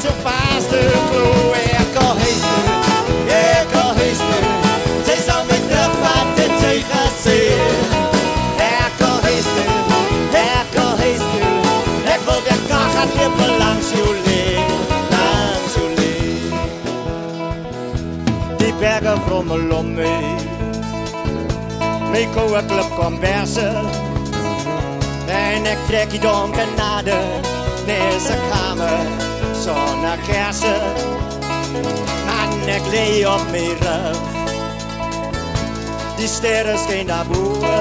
so fast to glow. Ek al huis toe, sy sal my terugvat en sy gesê. Ek al huis toe, ek wil weer kan gaan lewe langs jou leeg, langs jou leeg. Die berge vrommel om my, my koue klip komberse, en ek trek die donker nader, nes 'n kamer, sonder kerse. Man, ek lê op my rug, die sterre skyn daarbo,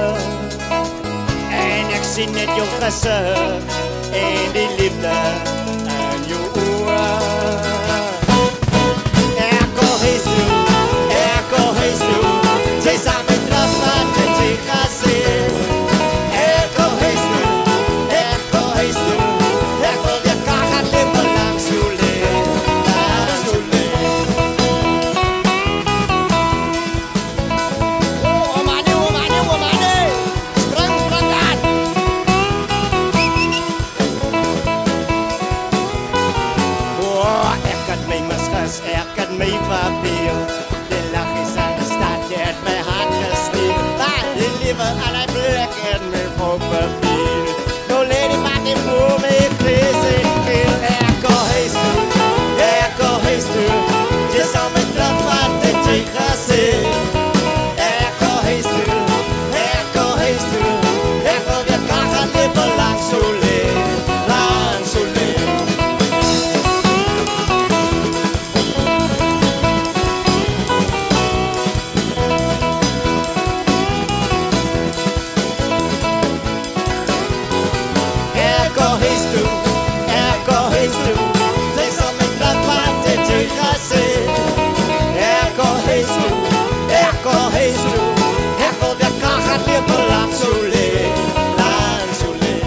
en ek sien net jou gesig, en die liefde in jou oë. Ek al huis toe, sy sal my terugvat en sy gesê. Ek al huis toe, ek wil weer kan gaan lewe langs jou leeg, langs jou leeg. Oh manie, sprang aan. Oh, ek het my misgis, ek het my verbeel. Die lach is aan die stad, jy het my hart gesteel. Maar die liefde aan die blik en my hoop beveel. No lady maak die voor my vlees en keel. Ek al huis toe, jy sal my terugvat en jy gesê. Ek al huis toe, ek wil weer kan gaan lewe langs jou leeg, langs jou leeg. Ek al huis toe, sy sal my terugvat en jy gesê. Ek al huis toe, ek wil weer kan gaan lewe langs jou leeg, langs jou leeg.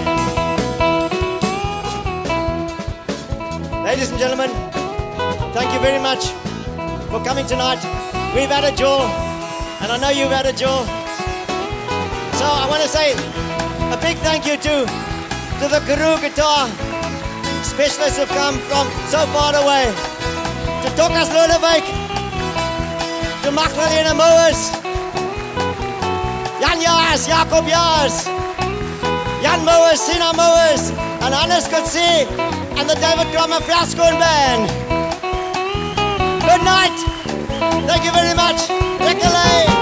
Ladies and gentlemen, thank you very much for coming tonight. We've had a jaw, and I know you've had a jaw. So I want to say a big thank you to the Karoo guitar specialists who've come from so far away. To Tokas Lulewijk, to Magdalena Mouwers, Jan Jaars, Jacob Jaars, Jan Mouwers, Sina Mouwers, and Hannes Coetzee, and the David Drummer Flascoon Band. Good night. Thank you very much. Nicolay.